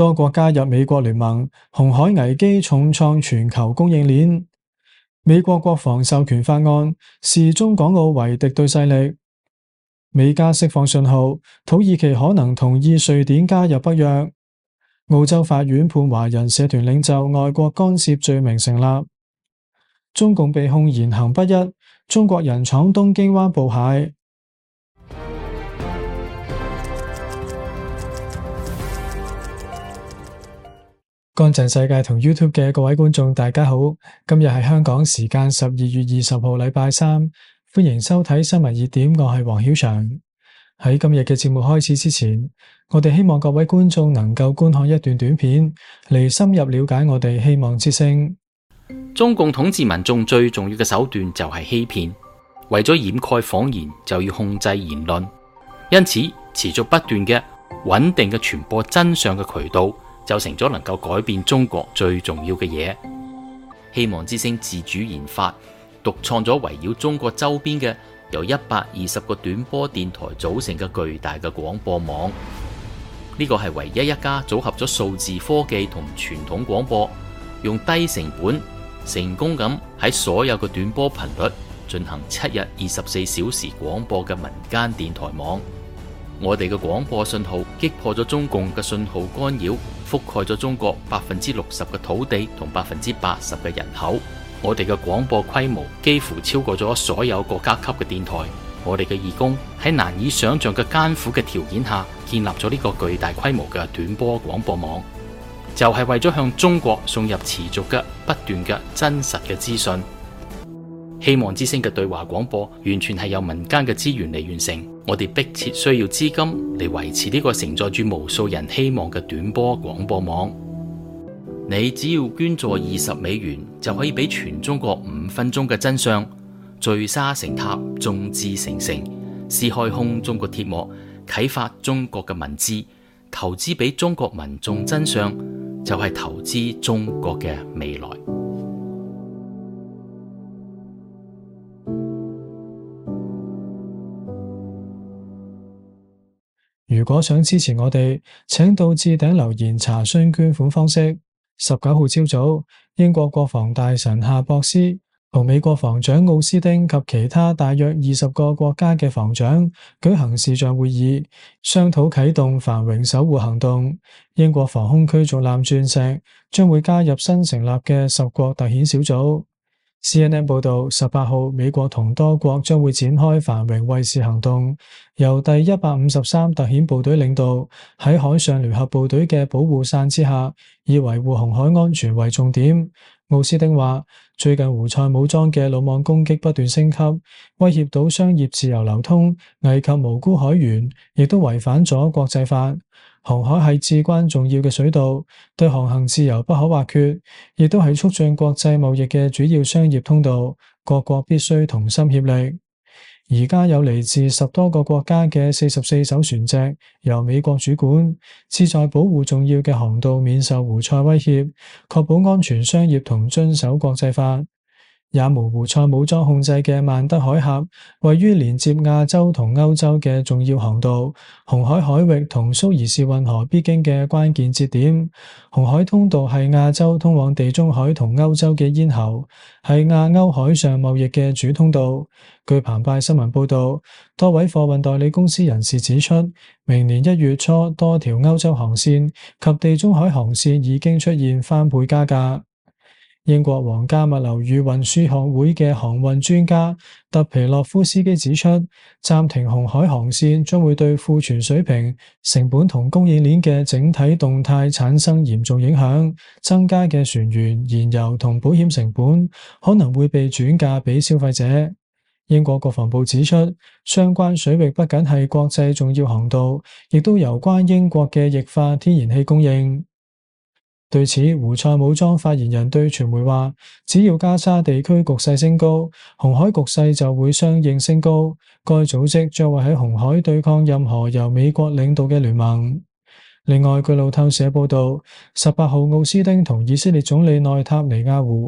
多國加入美國聯盟，紅海危機重創全球供應鏈。美國國防授權法案視中港澳為敵對勢力。美加釋放信號，土耳其可能同意瑞典加入北約。澳洲法院判華人社團領袖外國干涉罪名成立。中共被控言行不一，中國人闖東京灣捕蟹。乾淨世界同 YouTube 嘅各位觀眾大家好，今日係香港時間12月20號禮拜三，歡迎收睇新聞熱點，我係黃曉翔。喺今日嘅節目開始之前，我哋希望各位觀眾能夠觀看一段短片，嚟深入了解我哋希望之聲。 中共統治民眾最重要嘅手段就係欺騙，為咗掩蓋謊言就要控制言論，因此持續不斷嘅穩定嘅傳播真相嘅渠道就成咗能夠改變中國最重要嘅嘢。希望之聲自主研發獨創咗圍繞中國周邊嘅由120個短波電台組成嘅巨大嘅廣播網，呢個係唯一一家組合咗數字科技同傳統廣播，用低成本成功咁喺所有嘅短波頻率進行7日24小時廣播嘅民間電台網。我哋嘅廣播信號擊破咗中共嘅信號干擾，覆蓋咗中國60%嘅土地同80%嘅人口。我哋嘅廣播規模幾乎超過咗所有國家級嘅電台。我哋嘅義工喺難以想象嘅艱苦嘅條件下建立咗呢個巨大規模嘅短波廣播網，就係為咗向中國送入持續嘅不斷嘅真實嘅資訊。希望之聲嘅對話廣播完全係由民間嘅資源嚟完成，我哋迫切需要資金嚟維持呢個承載住無數人希望嘅短波廣播網。你只要捐助$20，就可以俾全中國5分鐘嘅真相，聚沙成塔，眾志成城，撕開空中國鐵幕，啟發中國嘅文字，投資俾中國民眾真相，就係投資中國嘅未來。 如果想支持我哋，請到置頂留言查詢捐款方式。19號朝早，英國國防大臣夏博斯同美國防長奧斯汀及其他大約20個國家嘅防長舉行視像會議，商討啟動繁榮守護行動。英國防空驅逐艦鑽石將會加入新成立嘅10國特遣小組。CNN 報道，18號美國同多國將會展開繁榮衛士行動，由第153特遣部隊領導，喺海上聯合部隊嘅保護傘之下，以維護紅海安全為重點。奧斯汀話，最近胡塞武裝嘅魯莽攻擊不斷升級，威脅到商業自由流通，危及無辜海員，亦都違反咗國際法。紅海係至關重要嘅水道，對航行自由不可或缺，亦都係促進國際貿易嘅主要商業通道，各國必須同心協力。而家有嚟自10多個國家嘅44艘船隻由美國主管，旨在保護重要嘅航道免受胡塞威脅，確保安全商業同遵守國際法。也門胡塞武裝控制嘅曼德海峽位於連接亞洲同歐洲嘅重要航道，紅海海域同蘇伊士運河必經嘅關鍵節點。紅海通道係亞洲通往地中海同歐洲嘅咽喉，係亞歐海上貿易嘅主通道。據澎湃新聞報道，多位貨運代理公司人士指出，明年1月初多條歐洲航線及地中海航線已經出現翻倍加價。英國皇家物流與運輸學會嘅航運專家特皮洛夫斯基指出，暫停紅海航線將會對庫存水平、成本同供應鏈嘅整體動態產生嚴重影響，增加嘅船員、燃油同保險成本可能會被轉嫁俾消費者。英國國防部指出，相關水域不僅係國際重要航道，亦都攸關英國嘅液化天然氣供應。對此，胡塞武裝發言人對傳媒話，只要加沙地區局勢升高，紅海局勢就會相應升高。該組織將會喺紅海對抗任何由美國領導嘅聯盟。另外，據路透社報道，18號奧斯汀同以色列總理內塔尼亞胡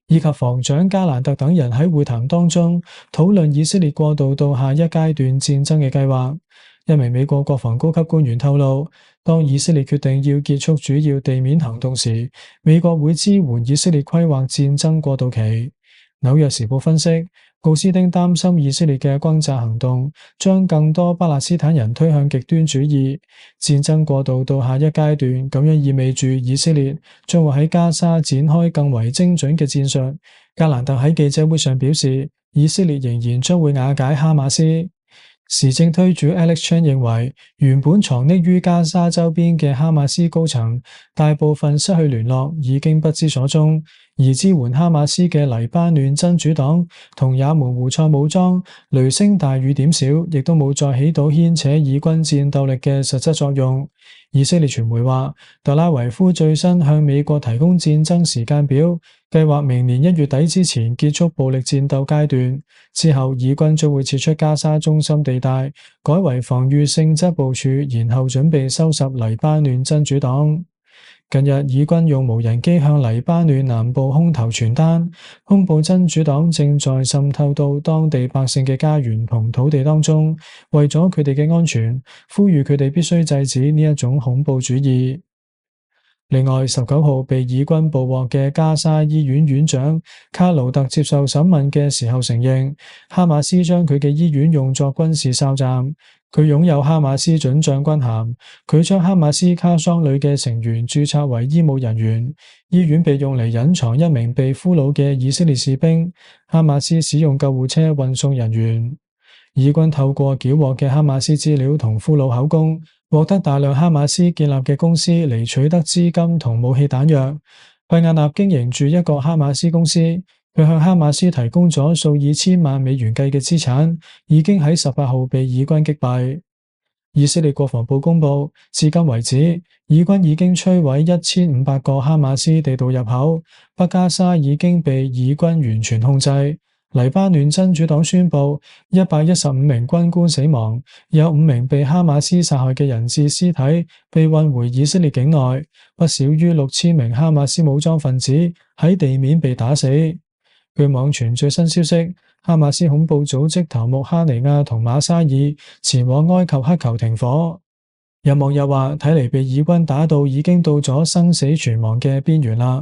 以及防長加蘭特等人喺會談當中討論以色列過渡到下一階段戰爭嘅計劃。一名美國國防高級官員透露，當以色列決定要結束主要地面行動時，美國會支援以色列規劃戰爭過渡期。紐約時報分析，奧斯汀擔心以色列嘅轟炸行動將更多巴勒斯坦人推向極端主義，戰爭過渡到下一階段，咁樣意味住以色列將會喺加沙展開更為精準嘅戰術。格蘭特喺記者會上表示，以色列仍然將會瓦解哈馬斯。時政推主 Alex Chan 認為，原本藏匿於加沙周邊嘅哈馬斯高層大部分失去聯絡，已經不知所蹤。而支援哈馬斯嘅黎巴嫩真主黨同也門胡塞武裝雷聲大雨點小，亦都冇再起到牽扯以軍戰鬥力嘅實質作用。以色列傳媒話，特拉維夫最新向美國提供戰爭時間表，計劃明年1月底之前結束暴力戰鬥階段，之後以軍將會撤出加沙中心地帶，改為防禦性質部署，然後準備收拾黎巴嫩真主黨。近日，以軍用無人機向黎巴嫩南部空投傳單，公布真主黨正在滲透到當地百姓嘅家園同土地當中，為咗佢哋嘅安全，呼籲佢哋必須制止呢一種恐怖主義。另外，19號被以軍捕獲嘅加沙醫院院長卡勞特接受審問嘅時候承認，哈馬斯將佢嘅醫院用作軍事哨站。佢擁有哈馬斯准將軍銜，佢將哈馬斯卡桑旅嘅成員註冊為醫務人員。醫院被用嚟隱藏一名被俘虜嘅以色列士兵，哈馬斯使用救護車運送人員。以軍透過繳獲嘅哈馬斯資料同俘虜口供，獲得大量哈馬斯建立嘅公司嚟取得資金同武器彈藥。費亞納經營住一個哈馬斯公司，佢向哈馬斯提供咗數以千萬美元計嘅資產，已經喺18號被以軍擊敗。以色列國防部公布，至今為止，以軍已經摧毀1500個哈馬斯地道入口，北加沙已經被以軍完全控制。黎巴嫩真主黨宣布115名軍官死亡，有5名被哈馬斯殺害嘅人質屍體被運回以色列境內，不少於6000名哈馬斯武裝分子喺地面被打死。據網傳最新消息，哈馬斯恐怖組織頭目哈尼亞同馬沙爾前往埃及乞求停火。有網友話，睇嚟被以軍打到已經到咗生死存亡嘅邊緣啦。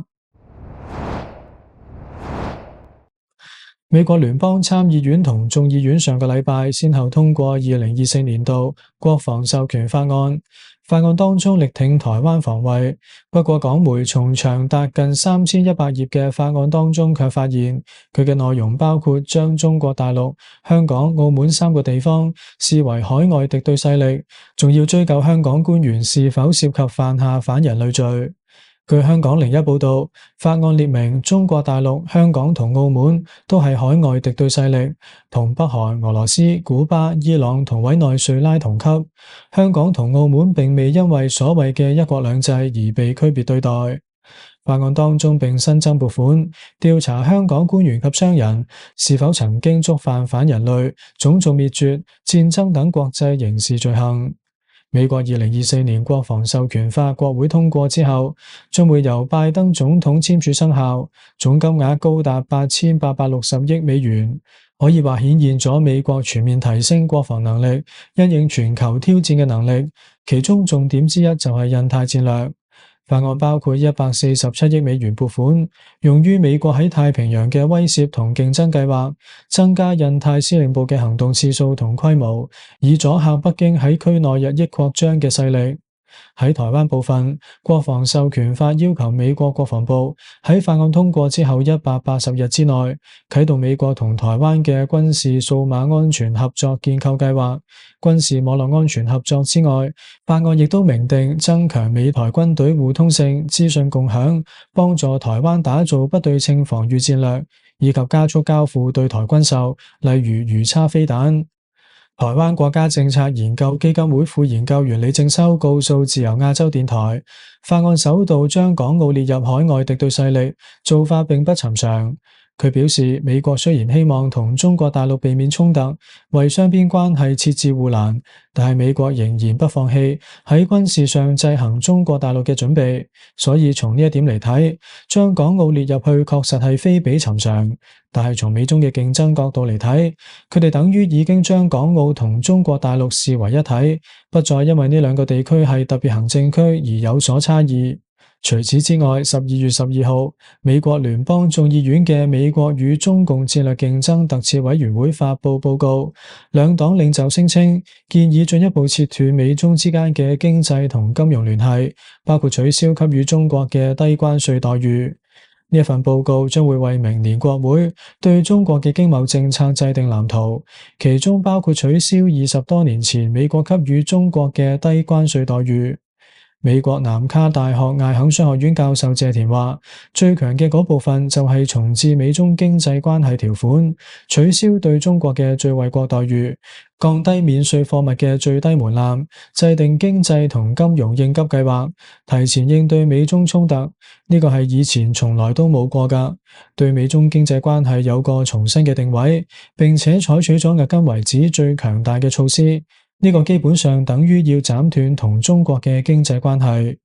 美國聯邦參議院同眾議院上個禮拜先後通過2024年度國防授權法案，法案當中力挺台灣防衛。不過港媒從長達近3100頁嘅法案當中卻發現，佢嘅內容包括將中國大陸、香港、澳門3個地方視為海外敵對勢力，仲要追究香港官員是否涉及犯下反人類罪。據香港01報道，法案列明中國大陸、香港同澳門都係海外敵對勢力，同北韓、俄羅斯、古巴、伊朗同委內瑞拉同級。香港同澳門並未因為所謂嘅一國兩制而被區別對待。法案當中並新增撥款，調查香港官員及商人是否曾經觸犯反人類、種族滅絕、戰爭等國際刑事罪行。美國2024年國防授權法國會通過之後，將會由拜登總統簽署生效，總金額高達8860億美元，可以話顯現咗美國全面提升國防能力、因應全球挑戰嘅能力。其中重點之一就係印太戰略。法案包括147億美元撥款，用於美國喺太平洋嘅威懾同競爭計劃，增加印太司令部嘅行動次數同規模，以阻嚇北京喺區內日益擴張嘅勢力。喺台灣部分，國防授權法要求美國國防部喺法案通過之後180日之內啟動美國同台灣嘅軍事數碼安全合作建構計劃。軍事網絡安全合作之外，法案亦都明定增強美台軍隊互通性、資訊共享，幫助台灣打造不對稱防禦戰略，以及加速交付對台軍售，例如魚叉飛彈。台灣國家政策研究基金會副研究員李正修告訴自由亞洲電台，法案首度將港澳列入海外敵對勢力，做法並不尋常。 佢表示，美國雖然希望同中國大陸避免衝突，為雙邊關係設置護欄，但係美國仍然不放棄喺軍事上制衡中國大陸嘅準備。所以從呢一點嚟睇，將港澳列入去確實係非比尋常。但係從美中嘅競爭角度嚟睇，佢哋等於已經將港澳同中國大陸視為一體，不再因為呢兩個地區係特別行政區而有所差異。除此之外，12月12號，美國聯邦眾議院嘅美國與中共戰略競爭特設委員會發布報告，兩黨領袖聲稱建議進一步切斷美中之間嘅經濟同金融聯繫，包括取消給予中國嘅低關稅待遇。呢一份報告將會為明年國會對中國嘅經貿政策制定藍圖，其中包括取消20多年前美國給予中國嘅低關稅待遇。美國南卡大學艾肯商學院教授謝田話，最強嘅嗰部分就係重置美中經濟關係條款，取消對中國嘅最惠國待遇，降低免稅貨物嘅最低門檻，制定經濟同金融應急計劃，提前應對美中衝突。呢個係以前從來都冇過㗎，對美中經濟關係有個重新嘅定位，並且採取咗迄今為止最強大嘅措施。呢個基本上等於要斬斷同中國嘅經濟關係。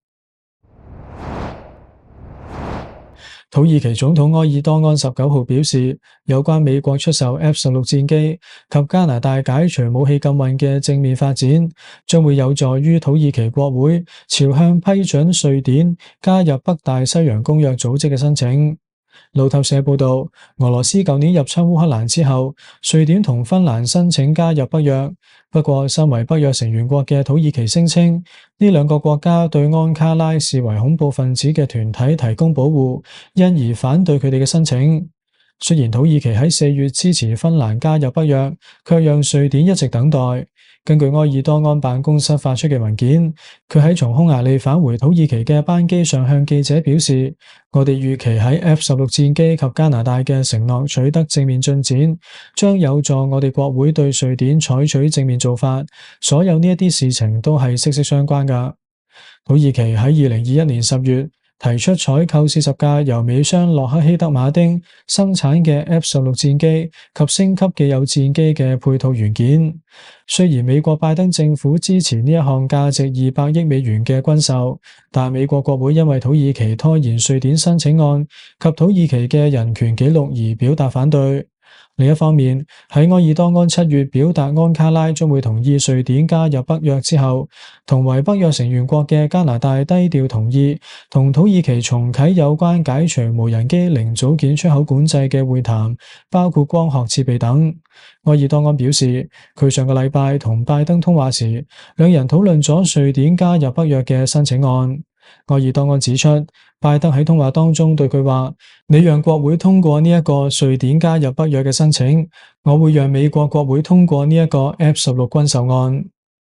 土耳其總統埃爾多安19號表示，有關美國出售 F-16戰機及加拿大解除武器禁運嘅正面發展，將會有助於土耳其國會朝向批准瑞典加入北大西洋公約組織嘅申請。路透社報道，俄羅斯舊年入侵烏克蘭之後，瑞典同芬蘭申請加入北約。不過，身為北約成員國嘅土耳其聲稱，呢兩個國家對安卡拉視為恐怖分子嘅團體提供保護，因而反對佢哋嘅申請。雖然土耳其喺4月支持芬蘭加入北約，卻讓瑞典一直等待。根據埃爾多安辦公室發出嘅文件，佢喺從匈牙利返回土耳其嘅班機上向記者表示，我哋預期喺 F-16戰機及加拿大嘅承諾取得正面進展，將有助我哋國會對瑞典採取正面做法。所有呢一啲事情都係息息相關㗎。土耳其喺2021年10月提出採購40架由美商洛克希德馬丁生產嘅 F-16戰機及升級既有戰機嘅配套元件。雖然美國拜登政府支持呢一項價值200億美元嘅軍售，但美國國會因為土耳其拖延瑞典申請案及土耳其嘅人權紀錄而表達反對。另一方面，喺埃爾多安7月表達安卡拉將會同意瑞典加入北約之後，同為北約成員國嘅加拿大低調同意同土耳其重啟有關解除無人機零組件出口管制嘅會談，包括光學設備等。埃爾多安表示，佢上個禮拜同拜登通話時，兩人討論咗瑞典加入北約嘅申請案。埃爾多安指出，拜登喺通話當中對佢話：你讓國會通過呢一個瑞典加入北約嘅申請，我會讓美國國會通過呢一個 F-16軍售案。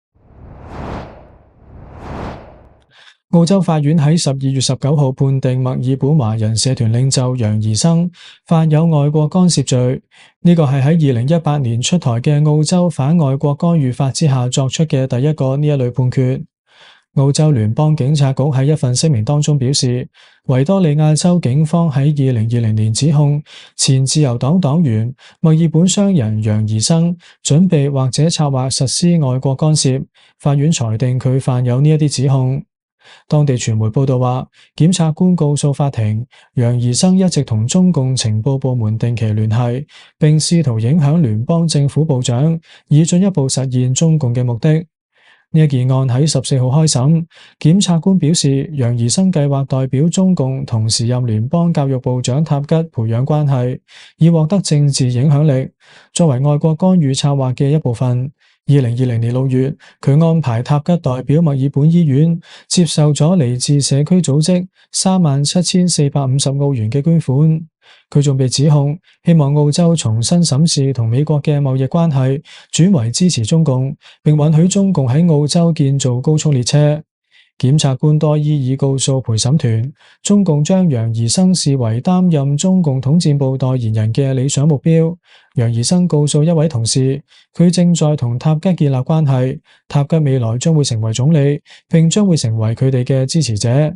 澳洲法院喺12月19號判定墨爾本華人社團領袖楊怡生犯有外國干涉罪，呢個係喺2018年出台嘅澳洲反外國干預法之下作出嘅第一個呢一類判決。澳洲聯邦警察局喺一份聲明當中表示，維多利亞州警方喺2020年指控前自由黨黨員墨爾本商人楊怡生準備或者策劃實施外國干涉，法院裁定佢犯有呢一啲指控。當地傳媒報道話，檢察官告訴法庭，楊怡生一直同中共情報部門定期聯繫，並試圖影響聯邦政府部長，以進一步實現中共嘅目的。呢一件案喺14號開審，檢察官表示，楊怡生計劃代表中共同時任聯邦教育部長塔吉培養關係，以獲得政治影響力，作為外國干預策劃嘅一部分。2020年6月，佢安排塔吉代表墨爾本醫院接受咗嚟自社區組織37,450澳元嘅捐款。佢仲被指控希望澳洲重新審視同美國嘅貿易關係，轉為支持中共，並允許中共喺澳洲建造高速列車。檢察官多伊已告訴陪審團，中共將楊怡生視為擔任中共統戰部代言人嘅理想目標。楊怡生告訴一位同事，佢正在同塔吉建立關係，塔吉未來將會成為總理，並將會成為佢哋嘅支持者。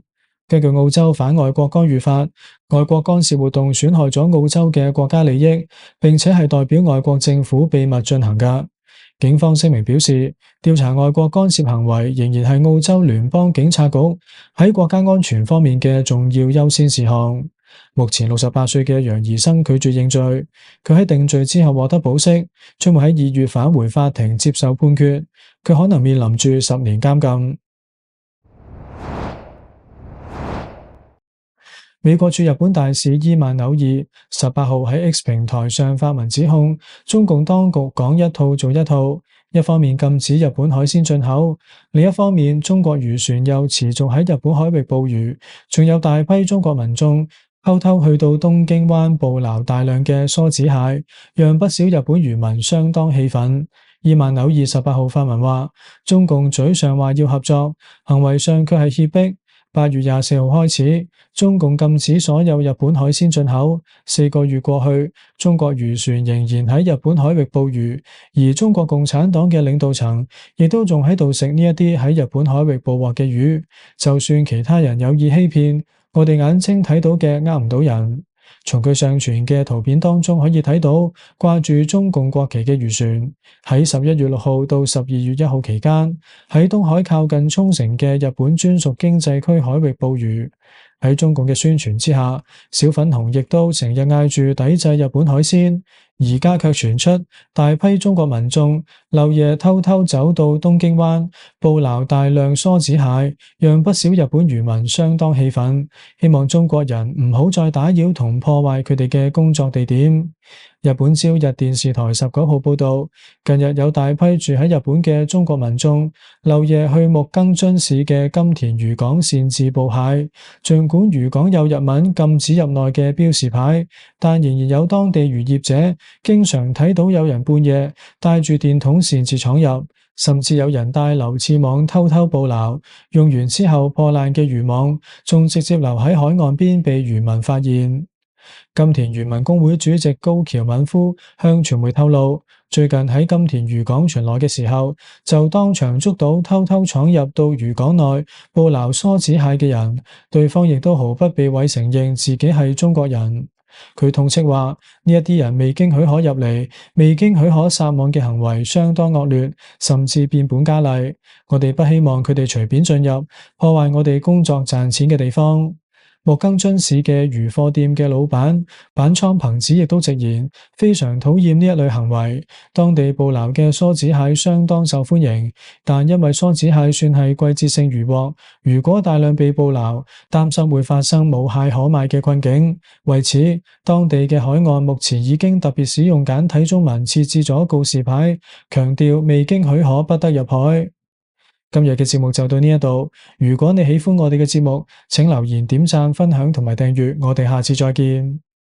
根據澳洲反外國干預法，外國干涉活動損害咗澳洲嘅國家利益，並且係代表外國政府秘密進行㗎。警方聲明表示，調查外國干涉行為仍然係澳洲聯邦警察局喺國家安全方面嘅重要優先事項。目前68歲嘅楊怡生拒絕認罪，佢喺定罪之後獲得保釋，將會喺2月返回法庭接受判決，佢可能面臨住10年監禁。美國駐日本大使伊曼紐爾18號喺 X 平台上發文指控中共當局講一套做一套，一方面禁止日本海鮮進口，另一方面中國漁船又持續喺日本海域捕魚，仲有大批中國民眾偷偷去到東京灣捕撈大量嘅梭子蟹，讓不少日本漁民相當氣憤。伊曼紐爾18號發文話，中共嘴上話要合作，行為上卻係脅迫。8月24號開始，中共禁止所有日本海鮮進口。4個月過去，中國漁船仍然喺日本海域捕魚，而中國共產黨嘅領導層亦都仲喺度食呢一啲喺日本海域捕獲嘅魚。就算其他人有意欺騙，我哋眼睛睇到嘅呃唔到人。從佢上傳嘅圖片當中可以睇到，掛住中共國旗嘅漁船喺11月6號到12月1號期間，喺東海靠近沖繩嘅日本專屬經濟區海域捕魚。喺中共嘅宣傳之下，小粉紅亦都成日嗌住抵制日本海鮮，而家卻傳出大批中國民眾漏夜偷偷走到東京灣捕撈大量梭子蟹，讓不少日本漁民相當氣憤，希望中國人唔好再打擾同破壞佢哋嘅工作地點。日本朝日電視台19號報道，近日有大批住喺日本嘅中國民眾漏夜去木更津市嘅金田漁港擅自捕蟹，儘管漁港有日文禁止入內嘅標示牌，但仍然有當地漁業者經常睇到有人半夜帶住電筒擅自闖入，甚至有人帶流刺網偷偷捕撈，用完之後破爛嘅漁網仲直接留喺海岸邊被漁民發現。金田漁民工會主席高橋敏夫向傳媒透露，最近喺金田漁港巡邏嘅時候，就當場捉到偷偷闖入到漁港內捕撈梭子蟹嘅人，對方亦都毫不避諱承認自己係中國人。佢痛斥話，呢一啲人未經許可入嚟，未經許可撒網嘅行為相當惡劣，甚至變本加厲。我哋不希望佢哋隨便進入，破壞我哋工作賺錢嘅地方。木更津市嘅漁貨店嘅老闆板倉朋子亦都直言，非常討厭呢一類行為。當地捕撈嘅梭子蟹相當受歡迎，但因為梭子蟹算係季節性漁獲，如果大量被捕撈，擔心會發生冇蟹可賣嘅困境。為此，當地嘅海岸目前已經特別使用簡體中文設置咗告示牌，強調未經許可不得入海。今日嘅節目就到呢一度，如果你喜歡我哋嘅節目，請留言、點讚、分享同埋訂閱，我哋下次再見。